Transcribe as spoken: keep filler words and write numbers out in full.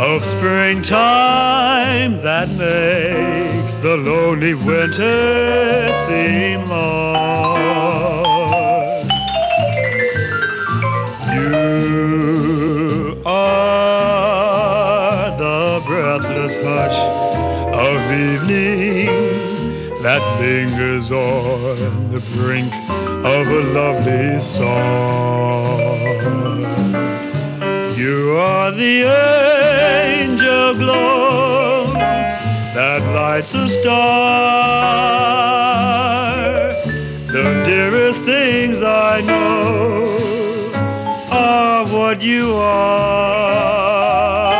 of springtime that makes the lonely winter seem long. You are the breathless hush of evening that lingers on the brink of a lovely song. You are the angel glow that lights a star. The dearest things I know are what you are.